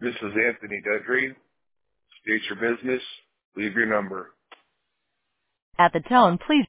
This is Anthony Dudry. State your business. Leave your number. At the tone, please